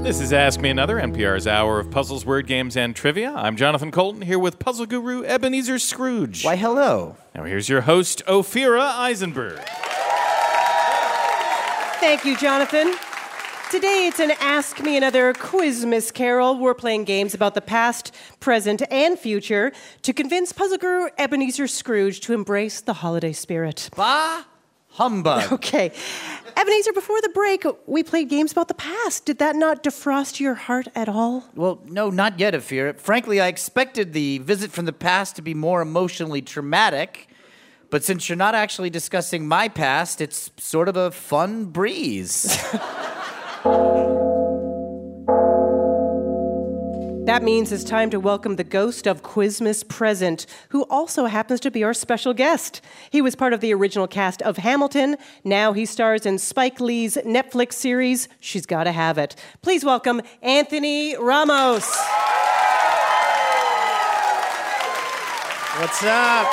This is Ask Me Another, NPR's hour of puzzles, word games, and trivia. I'm Jonathan Colton, here with puzzle guru Ebenezer Scrooge. Why, hello. Now here's your host, Ophira Eisenberg. Thank you, Jonathan. Today it's an Ask Me Another quiz, Miss Carol. We're playing games about the past, present, and future to convince puzzle guru Ebenezer Scrooge to embrace the holiday spirit. Bah humbug. Okay. Ebenezer, before the break, we played games about the past. Did that not defrost your heart at all? Well, no, not yet, Ophira. Frankly, I expected the visit from the past to be more emotionally traumatic. But since you're not actually discussing my past, it's sort of a fun breeze. That means it's time to welcome the ghost of Quizmas Present, who also happens to be our special guest. He was part of the original cast of Hamilton. Now he stars in Spike Lee's Netflix series, She's Gotta Have It. Please welcome Anthony Ramos. What's up?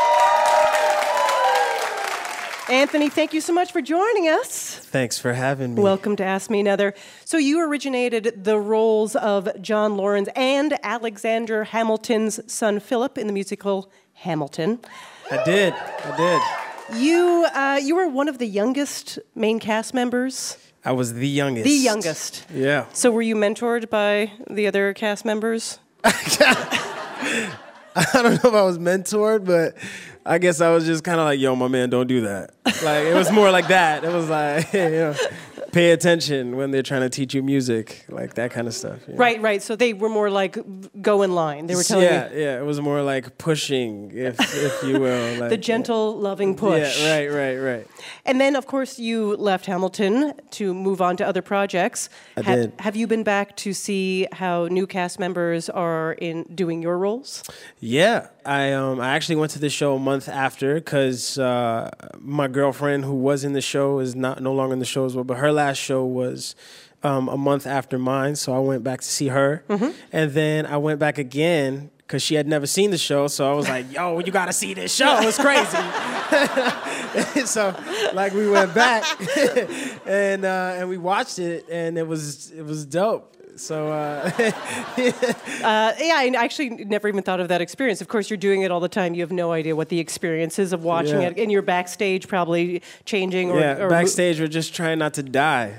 Anthony, thank you so much for joining us. Thanks for having me. Welcome to Ask Me Another. So you originated the roles of John Laurens and Alexander Hamilton's son Philip in the musical Hamilton. I did. You were one of the youngest main cast members. I was the youngest. The youngest. Yeah. So were you mentored by the other cast members? I don't know if I was mentored, but I guess I was just kind of like, yo, my man, don't do that. Like, it was more like that. It was like, pay attention when they're trying to teach you music, like that kind of stuff. You know? Right. So they were more like, go in line. They were telling you. Yeah. It was more like pushing, if you will. Like, the gentle, loving push. Yeah, right. And then, of course, you left Hamilton to move on to other projects. I did. Have you been back to see how new cast members are in doing your roles? Yeah, I actually went to the show a month after because my girlfriend who was in the show is no longer in the show as well, but her last show was a month after mine, so I went back to see her. Mm-hmm. And then I went back again because she had never seen the show, so I was like, yo, you got to see this show. It's crazy. So, like, we went back and we watched it, and it was dope. So, I actually never even thought of that experience. Of course, you're doing it all the time. You have no idea what the experience is of watching it. And you're backstage probably changing. Or backstage we're just trying not to die.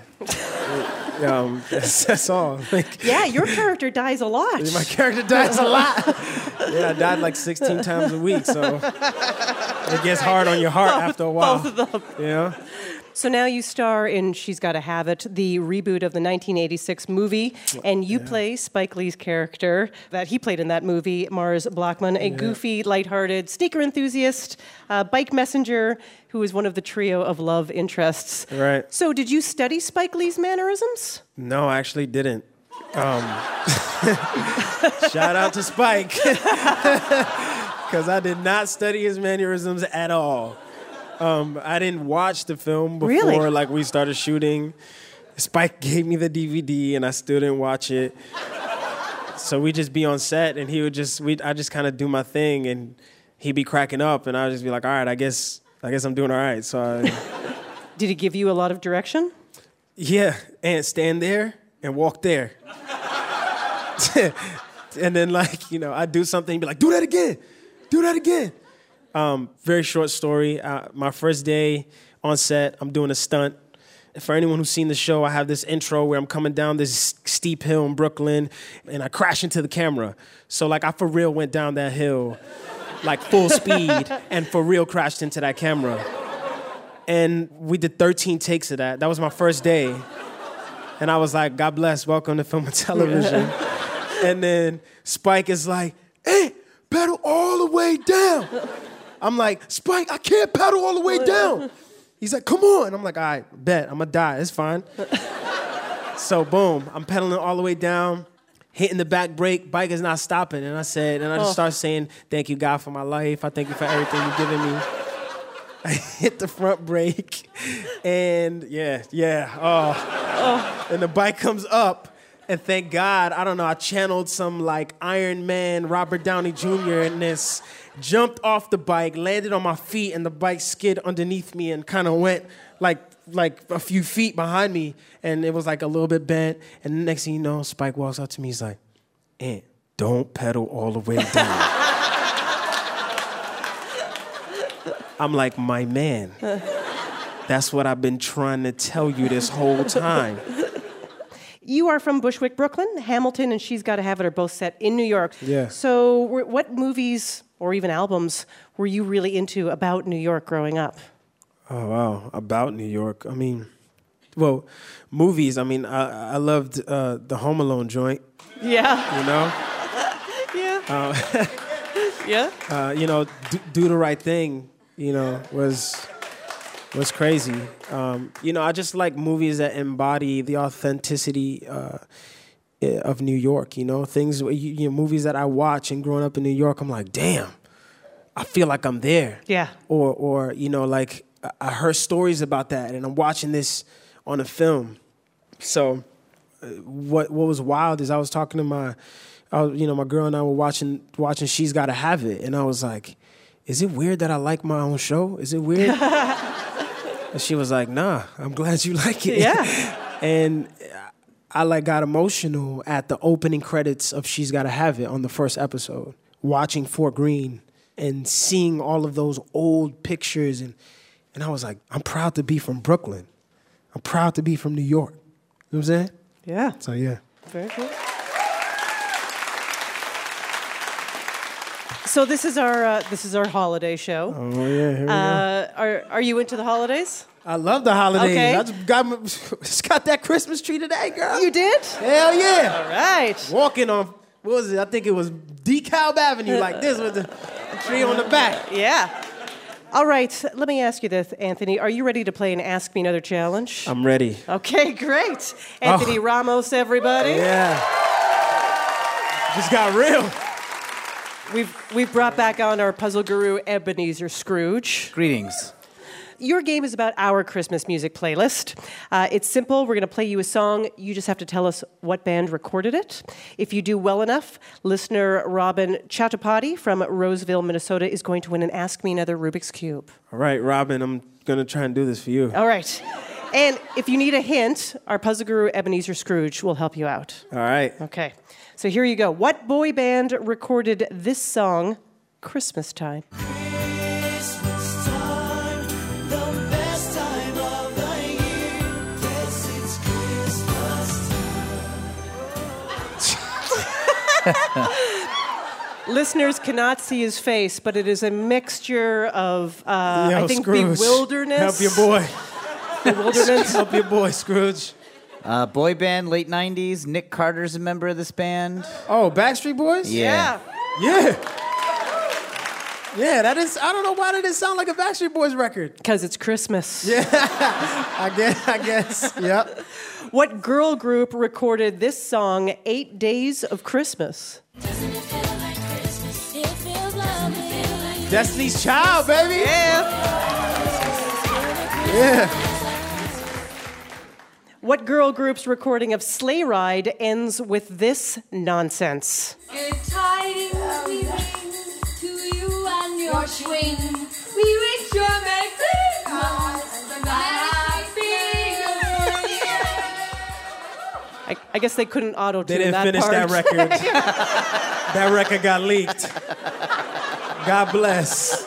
That's all. Like, yeah, your character dies a lot. My character dies a lot. Yeah, I died like 16 times a week, so it gets hard on your heart after a while. Both of them. You know? So now you star in She's Gotta Have It, the reboot of the 1986 movie, and you play Spike Lee's character that he played in that movie, Mars Blackman, a goofy, lighthearted sneaker enthusiast, bike messenger, who is one of the trio of love interests. Right. So did you study Spike Lee's mannerisms? No, I actually didn't. Shout out to Spike. Because I did not study his mannerisms at all. I didn't watch the film before like we started shooting. Spike gave me the DVD and I still didn't watch it. So we'd just be on set and I just kind of do my thing and he'd be cracking up and I'd just be like, all right, I guess I'm doing all right. So Did he give you a lot of direction? Yeah, and stand there and walk there. And then I'd do something and be like, do that again. Very short story. My first day on set, I'm doing a stunt. For anyone who's seen the show, I have this intro where I'm coming down this steep hill in Brooklyn, and I crash into the camera. So, I for real went down that hill, full speed, and for real crashed into that camera. And we did 13 takes of that. That was my first day. And I was like, God bless, welcome to film and television. And then Spike is like, hey, pedal all the way down. I'm like, Spike, I can't pedal all the way down. He's like, come on. I'm like, all right, bet, I'm gonna die, it's fine. So boom, I'm pedaling all the way down, hitting the back brake, bike is not stopping. And I just started saying, thank you, God, for my life. I thank you for everything you've given me. I hit the front brake, and and the bike comes up, And thank God, I don't know, I channeled some like Iron Man, Robert Downey Jr. in this, jumped off the bike, landed on my feet, and the bike skid underneath me and kind of went like a few feet behind me, and it was like a little bit bent. And the next thing you know, Spike walks up to me, he's like, "Ant, don't pedal all the way down." I'm like, "My man, that's what I've been trying to tell you this whole time." You are from Bushwick, Brooklyn. Hamilton and She's Gotta Have It are both set in New York. Yeah. So what movies or even albums were you really into about New York growing up? Oh, wow. About New York. I mean, well, movies. I mean, I loved the Home Alone joint, Yeah. you know? Yeah. Yeah. You know, Do the Right Thing, you know, was crazy. You know, I just like movies that embody the authenticity of New York, you know? Things, you know, movies that I watch and growing up in New York, I'm like, damn, I feel like I'm there. Yeah. Or you know, like, I heard stories about that, and I'm watching this on a film. So, what was wild is I was talking to my girl and I were watching She's Gotta Have It, and I was like, "Is it weird that I like my own show? Is it weird?" And she was like, "Nah, I'm glad you like it." Yeah. And I like got emotional at the opening credits of She's Gotta Have It on the first episode, watching Fort Greene and seeing all of those old pictures and I was like, I'm proud to be from Brooklyn. I'm proud to be from New York. You know what I'm saying? Yeah. So, yeah. Very cool. So this is our holiday show. Oh, yeah, here we go. Are you into the holidays? I love the holidays. Okay. I just got that Christmas tree today, girl. You did? Hell yeah. All right. Walking on, what was it? I think it was DeKalb Avenue like this with the tree on the back. Yeah. All right. Let me ask you this, Anthony. Are you ready to play an Ask Me Another challenge? I'm ready. Okay, great. Anthony Ramos, everybody. Yeah. Just got real. We've brought back on our puzzle guru, Ebenezer Scrooge. Greetings. Your game is about our Christmas music playlist. It's simple. We're going to play you a song. You just have to tell us what band recorded it. If you do well enough, listener Robin Chatapati from Roseville, Minnesota is going to win an Ask Me Another Rubik's Cube. All right, Robin, I'm going to try and do this for you. All right. And if you need a hint, our puzzle guru, Ebenezer Scrooge, will help you out. All right. Okay. So here you go. What boy band recorded this song, Christmas Time? Christmas time, the best time of the year. Yes, it's Christmas time. Listeners cannot see his face, but it is a mixture of, I think, Scrooge, bewilderness. help your boy. Bewilderment. Help your boy, Scrooge. Boy band, late 90s. Nick Carter's a member of this band. Oh, Backstreet Boys? Yeah. Yeah. Yeah, that is, I don't know why that didn't sound like a Backstreet Boys record. Because it's Christmas. Yeah, I guess, yep. What girl group recorded this song, 8 Days of Christmas? Doesn't it feel like Christmas? It feels lovely. Destiny's Child, baby. Yeah. What girl group's recording of Sleigh Ride ends with this nonsense? Good tidings we bring to you and your swing. We wish you a Merry Christmas and a Happy New Year. I guess they couldn't auto-tune They didn't that finish part. that record. That record got leaked. God bless.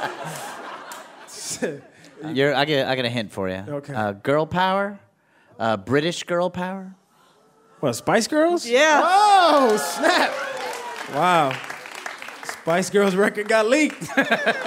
I got a hint for you. Okay. Girl power. British girl power. What, Spice Girls? Yeah. Oh, snap. Wow. Spice Girls record got leaked. Hey,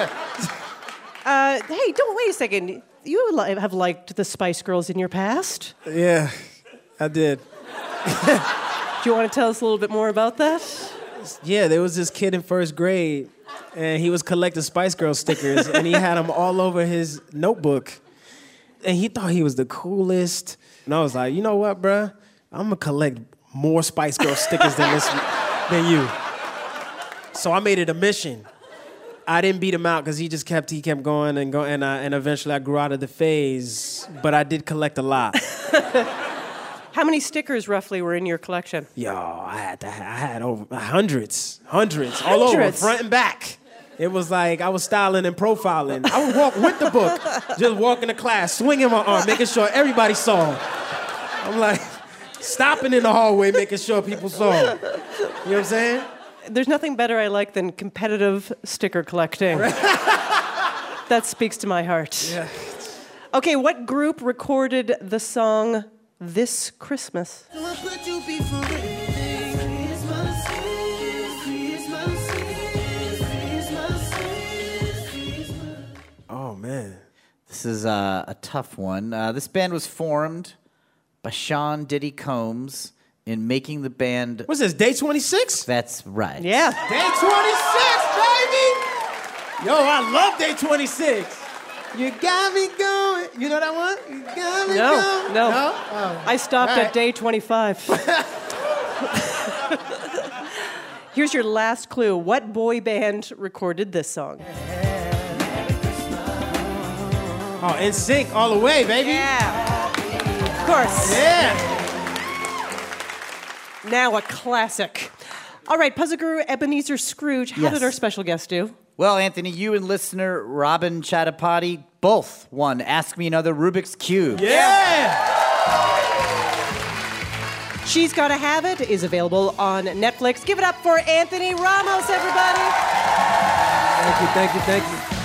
don't wait a second. You have liked the Spice Girls in your past. Yeah, I did. Do you want to tell us a little bit more about that? Yeah, there was this kid in first grade, and he was collecting Spice Girl stickers, and he had them all over his notebook. And he thought he was the coolest. And I was like, you know what, bruh? I'm gonna collect more Spice Girl stickers than you. So I made it a mission. I didn't beat him out because he kept going and going, and eventually I grew out of the phase. But I did collect a lot. How many stickers roughly were in your collection? Yo, I had over hundreds, all over, Hundreds? front and back. It was like I was styling and profiling. I would walk with the book, just walking to class, swinging my arm, making sure everybody saw. I'm like stopping in the hallway, making sure people saw. You know what I'm saying? There's nothing better I like than competitive sticker collecting. That speaks to my heart. Yeah. Okay, what group recorded the song This Christmas? Oh man. This is a tough one. This band was formed by Sean Diddy Combs in making the band. What's this? Day 26? That's right. Yeah. Day 26, baby! Yo, I love Day 26. You got me going. You know that one? You got me going. No. Oh. I stopped All right. at day 25. Here's your last clue. What boy band recorded this song? Oh, NSYNC all the way, baby. Yeah. Of course. Yeah. Now a classic. All right, Puzzle Guru Ebenezer Scrooge, how Yes. did our special guest do? Well, Anthony, you and listener Robin Chattapati both won Ask Me Another Rubik's Cube. Yeah. She's Gotta Have It is available on Netflix. Give it up for Anthony Ramos, everybody. Thank you.